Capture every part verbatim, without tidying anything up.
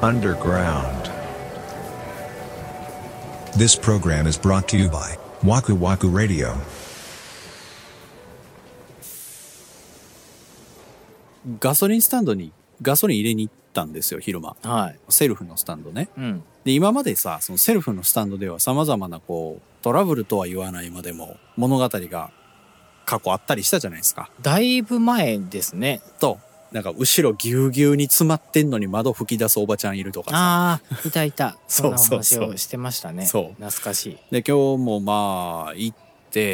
underground. This program is brought to you by Waku Waku Radio. ガソリンスタンドにガソリン入れに行ったんですよ、昼間。 はい。 セルフのスタンドね。 うん。 で、今までさ、そのセルフのスタンドでは様々なこう、トラブルとは言わないまでも物語が過去あったりしたじゃないですか。 だいぶ前ですね。 と、なんか後ろぎゅうぎゅうに詰まってんのに窓吹き出すおばちゃんいるとかさ。 ああ、いたいた。そんなそうそうそう話をしてましたね。 そう懐かしい。 で、今日もまあ、行って、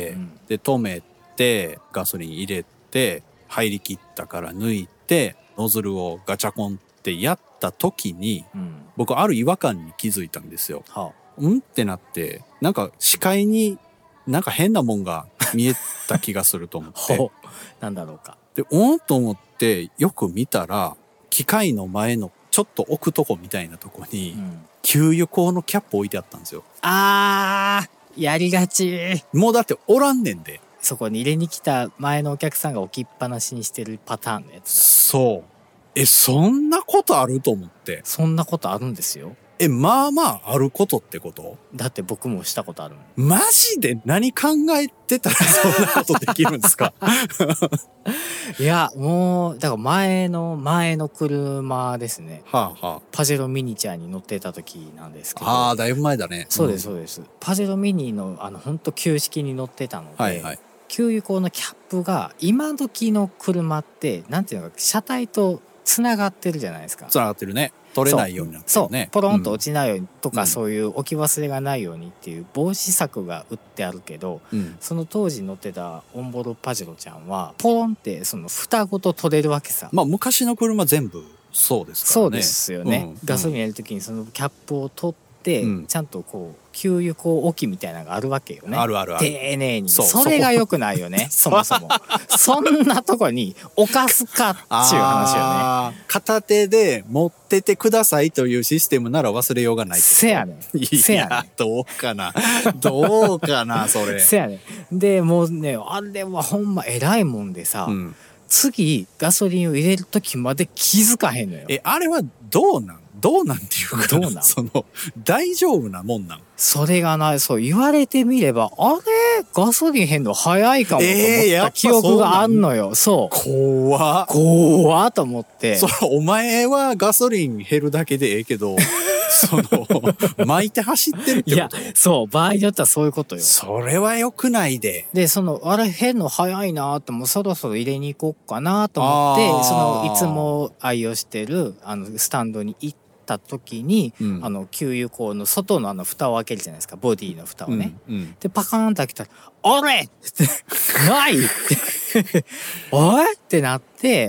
うん、 で、止めて、ガソリン入れて、入り切ったから抜いて、ノズルをガチャコンってやった時に、 うん、 僕ある違和感に気づいたんですよ。 はあ、 うんってなって、なんか視界になんか変なもんが見えた気がすると思って。 なんだろうか。 で、おんと思ってよく見たら、機械の前のちょっと置くとこみたいなとこに、うん、給油口のキャップ置いてあったんですよ。 あー、やりがち。 もうだっておらんねんで。 そこに入れに来た前のお客さんが置きっぱなしにしてるパターンのやつだ。 そう。え、そんなことあると思って。 そんなことあるんですよ。 え、まあまああることってこと？ だって僕もしたことあるもん。マジで何考えてたらそんなことできるんですか？ いや、もう、だから前の、前の車ですね。 はあはあ。 パジェロミニチャーに乗ってた時なんですけど。 ああ、だいぶ前だね。 そうです、そうです。うん、パジェロミニの、あの、ほんと旧式に乗ってたので、はいはい、給油口のキャップが、今時の車って、なんていうのか、車体とつながってるじゃないですか。 つながってるね。取れないようになってるね。 そう、ポロンと落ちないようにとか、うん、そういう置き忘れがないようにっていう防止策が打ってあるけど、うん、その当時乗ってたオンボロパジェロちゃんはポロンってその蓋ごと取れるわけさ。 まあ昔の車全部そうですからね。 そうですよね。うん、ガソリンやるときにそのキャップを取って、うん、ちゃんとこう給油口置きみたいなのがあるわけよね。 あるあるある。 丁寧に。そ, それが良くないよね。そもそも。そんなとこに置かすかっていう話よね。 片手で持っててくださいというシステムなら忘れようがないってこと。 せやねん。せやねん。 どうかな。どうかな、それ。 せやねん。で、もうね、あれはほんま偉いもんでさ、うん、次ガソリンを入れる時まで気づかへんのよ。 え、あれはどうなんどうなんっていうか、 どうなんその、大丈夫なもんなんそれがな、そう言われてみれば、あれガソリン変の早いかもと思った記憶があんのよ。えー、そう。 怖っ。 怖っと思って。 そら、お前はガソリン減るだけでええけど、その、巻いて走ってるってこと？いや、 そう、場合によってはそういうことよ。 それは良くないで。 で、その、あれ変の早いなと、もうそろそろ入れに行こうかなと思って、その、いつも愛用してる、あの、スタンドに行って、た時に、うん、あの給油口の外のあの蓋を開けるじゃないですか、ボディの蓋をね、うんうん、でパカーンと開けたら「あれ!」って「ない!」って「あれ?」ってなって、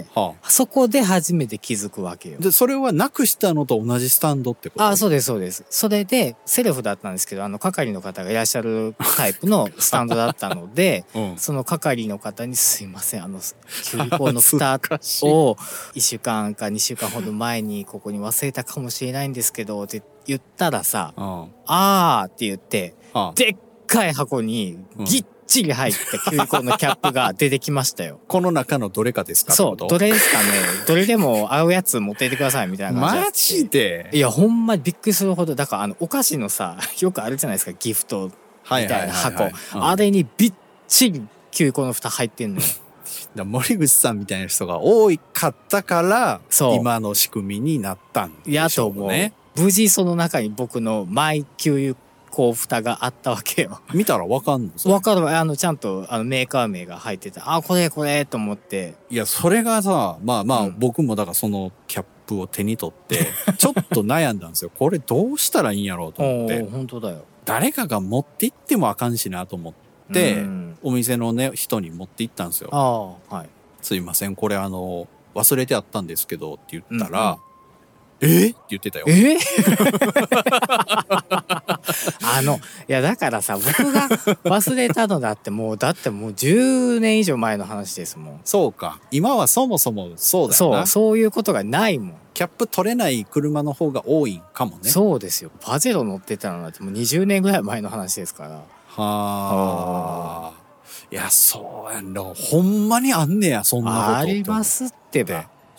はあ、そこで初めて気づくわけよ。 でそれはなくしたのと同じスタンドってこと？ ああ、そうですそうです。それでセルフだったんですけど、あの係の方がいらっしゃるタイプのスタンドだったので、うん、その係の方に「すいません、あの給油口の蓋をいっしゅうかんかにしゅうかんほど前にここに忘れたかもしれないんですけど」って言ったらさ「うん、あー」って言って、うん、でっかい箱にギッチリ入った給油口のキャップが出てきましたよ。 この中のどれかですか？ そう、どれですかね。どれでも合うやつ持っていてくださいみたいな感じ。 マジで？ いや、ほんまにびっくりするほど、だからあのお菓子のさ、よくあるじゃないですか、ギフトみたいな箱、あれにびっちり給油口の蓋入ってんのよ。 だ森口さんみたいな人が多かったから今の仕組みになったんでしょうね。 やと思う。無事その中に僕のマイ給油口蓋があったわけよ。 見たらわかんの？ わかるわ。あのちゃんとあのメーカー名が入ってて、あこれこれと思って。 いやそれがさ、まあまあ、うん、僕もだからそのキャップを手に取ってちょっと悩んだんですよ。これどうしたらいいんやろうと思って。 本当だよ。 誰かが持って行ってもあかんしなと思って、うん、お店のね人に持って行ったんですよ。 あ、はい。 すいません、これあの忘れてあったんですけどって言ったら、うんうん、えって言ってたよ。 えあのいやだからさ、僕が忘れたのだってもうだってもうじゅうねん以上前の話ですもん。 そうか、今はそもそもそうだよな。 そう、そういうことがないもん。 キャップ取れない車の方が多いんかもね。 そうですよ。パジェロ乗ってたのだってもうにじゅうねんぐらい前の話ですから。はあ。いやそうやんだ。ほんまにあんねや、そんなことって。 ありますってば。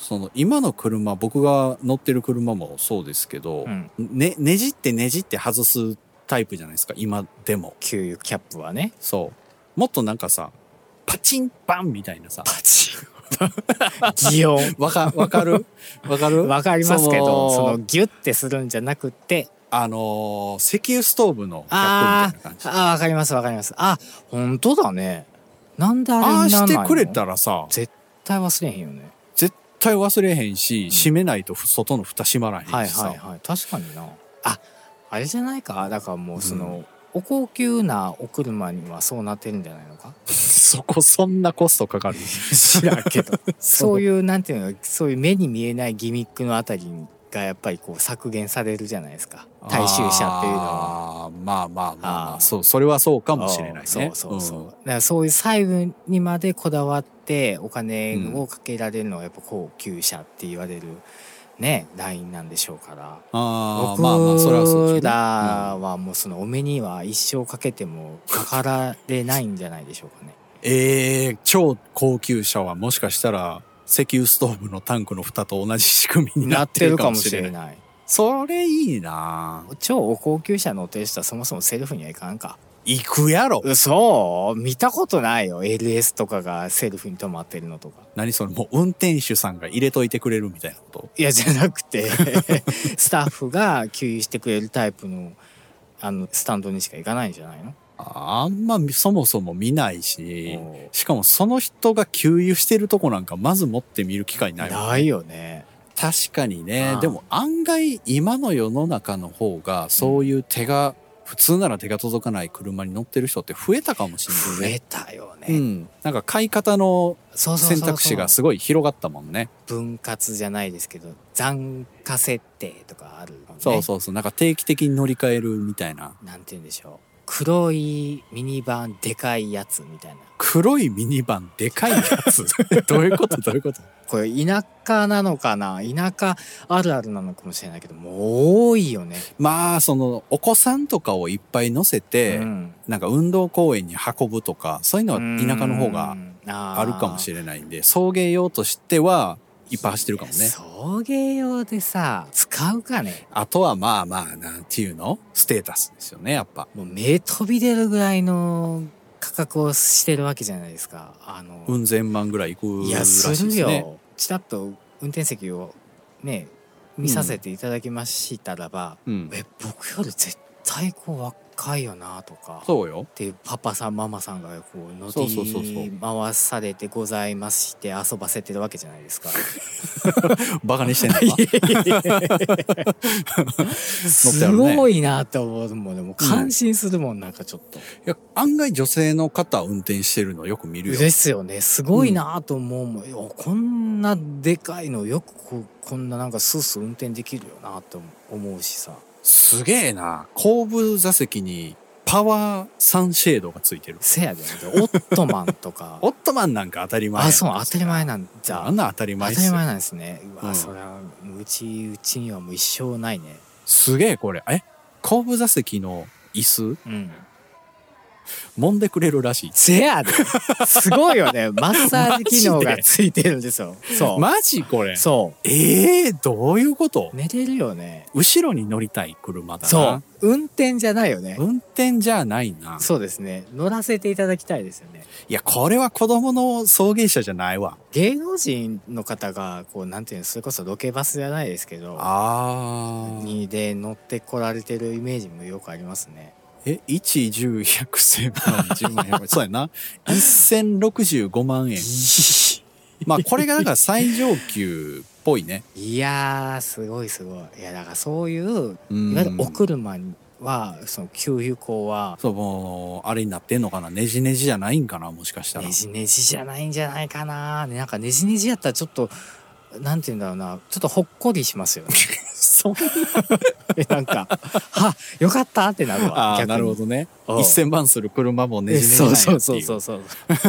その今の車、僕が乗ってる車もそうですけど、 うんね、ねじってねじって外すタイプじゃないですか、今でも。 給油キャップはね。 そうもっとなんかさパチンバンみたいなさ、 パチン擬音わかわかるわかるわかりますけど、そそののギュッてするんじゃなくて、 あのー石油ストーブのキャップみたいな感じ。 あーあー、わかりますわかります。あ、本当だね。なんであれになんないの？ ああしてくれたらさ、 絶対忘れへんよね。 絶対忘れへんし、閉めないと外の蓋閉まらへんしさ。 はいはいはい。確かにな。あ、あれじゃないか。だからもうその、うん、お高級なお車にはそうなってるんじゃないのか。 そこそんなコストかかる？ 知らんけど。そういうなんていうの、そういう目に見えないギミックのあたりがやっぱりこう削減されるじゃないですか。大衆車っていうのは。 あまあまあまあまあ、そうそれはそうかもしれないね。 そうそうそう。うん、だからそういう細部にまでこだわってお金をかけられるのはやっぱ高級車って言われるねラインなんでしょうから。 あ僕まあまあそれはそうですね。 らはもうそのお目には一生かけてもかかられないんじゃないでしょうかね。 えー、超高級車はもしかしたら石油ストーブのタンクの蓋と同じ仕組みになってるかもしれない。なってるかもしれない。 それいいな。 超高級車乗ってる人はそもそもセルフにはいかんか。 行くやろ。 そう見たことないよ。 エルエス とかがセルフに止まってるのとか。 何それ、もう運転手さんが入れといてくれるみたいなこと？ いやじゃなくてスタッフが給油してくれるタイプのあのスタンドにしか行かないんじゃないの？ あんまそもそも見ないし、しかもその人が給油してるとこなんかまず持って見る機会ないもんね。 ないよね。 確かにね。でも案外今の世の中の方がそういう手が、うん、普通なら手が届かない車に乗ってる人って増えたかもしれないね。 増えたよね。 うん。なんか買い方の選択肢がすごい広がったもんね。 分割じゃないですけど残価設定とかあるもんね。 そうそうそう。なんか定期的に乗り換えるみたいな。 なんて言うんでしょう。黒いミニバンでかいやつみたいな。 黒いミニバンでかいやつどういうことどういうこと？ これ田舎なのかな、田舎あるあるなのかもしれないけどもう多いよね。 まあそのお子さんとかをいっぱい乗せて、うん、なんか運動公園に運ぶとかそういうのは田舎の方があるかもしれないんで、送迎用としてはいっぱい走ってるかもね。 送迎用でさ使うかね。あとはまあまあなんていうのステータスですよね。やっぱもう目飛び出るぐらいの価格をしてるわけじゃないですか。あのうん千万ぐらいいくらしいですね。 いやするよ。ちらっと運転席をね見させていただきましたらば、うん、え僕より絶対こう若いよなとか。 そうよ。 っていうパパさんママさんがこう乗り回されてございまして遊ばせてるわけじゃないですか。 バカにしてんのか。 すごいなって思うもん。でも感心するもん、うん、なんかちょっと。いや案外女性の方運転してるのよく見るよ。 ですよね。すごいなと思うもん、うん、こんなでかいのよくここんななんかスースー運転できるよなって思うしさ。 すげえな。後部座席にパワーサンシェードがついてる。 せやで、オットマンとか。 オットマンなんか当たり前。 あ、そう、当たり前なんじゃ。 あんな当たり前っすよ。 当たり前なんですね。うわ、うん、それはうちうちにはもう一生ないね。 すげえこれ。え、後部座席の椅子？うん。揉んでくれるらしい。 せやで。すごいよね。マッサージ機能がついてるんですよ。そう。 マジこれ。 そう。 ええー、どういうこと？ 寝れるよね。 後ろに乗りたい車だな。 そう。運転じゃないよね。 運転じゃないな。 そうですね。乗らせていただきたいですよね。 いや、これは子供の送迎車じゃないわ。 芸能人の方が、こう、なんていうの、それこそロケバスじゃないですけど、 あー。 にで乗ってこられてるイメージもよくありますね。 え、いち、じゅう、ひゃく、せんまん、じゅうまん円。そうやな。せんろくじゅうごまん円。まあ、これがだから最上級っぽいね。 いやー、すごいすごい。いや、だからそういう、いわゆるお車は、その給油口は、 そう、もう、あれになってんのかな。ねじねじじゃないんかな、もしかしたら。 ねじねじじゃないんじゃないかな。ね、なんかねじねじやったらちょっと、なんて言うんだろうな、ちょっとほっこりしますよね。 そんななんか、は、よかったってなるわ。 ああ、なるほどね。いっせんまんする車もねじねじなんやっていう。 そうそうそうそう。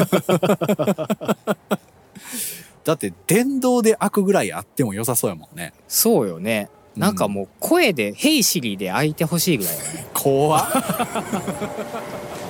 だって電動で開くぐらいあっても良さそうやもんね。 そうよね。なんかもう声で、ヘイシリで開いてほしいぐらいよね。 怖っ。